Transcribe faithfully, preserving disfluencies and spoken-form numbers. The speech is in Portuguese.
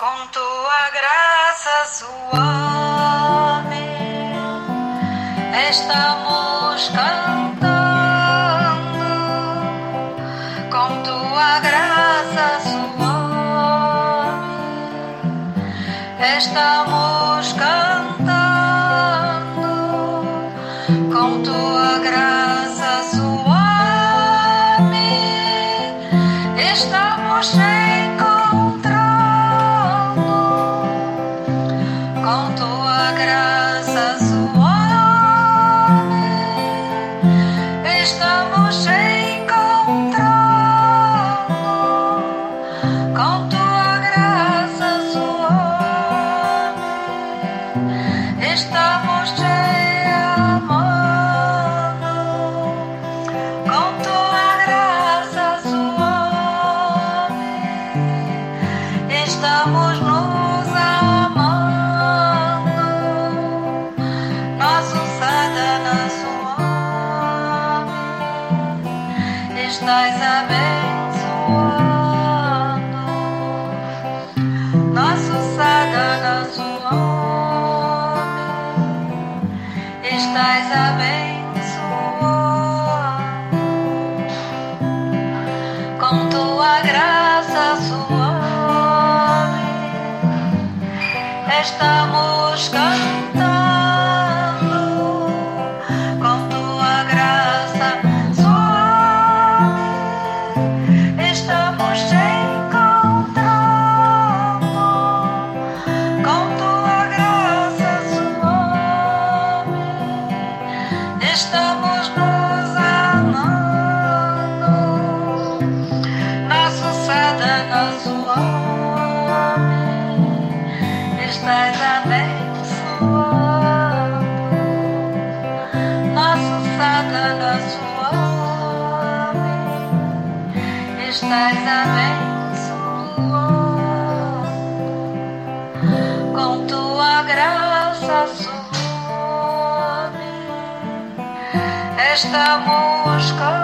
com tua graça suave, estamos cantando, com tua graça suave, estamos cantando, com tua graça suave, estamos encontrando, com tua graça suave, estamos encontrando, com tua graça suave, estamos te amando, com tua graça suave, estamos nos amando, nosso sadhana suave, estás abençoando, nosso sadhana suave, estás abençoando, com tua graça suave, estamos cantando, com tua graça suave, estamos te encontrando, com tua graça suave, estamos nos amando, nosso sadhana suave, estás abençoando, nosso sadhana suave, estás abençoando, com tua graça suave, estamos cantando.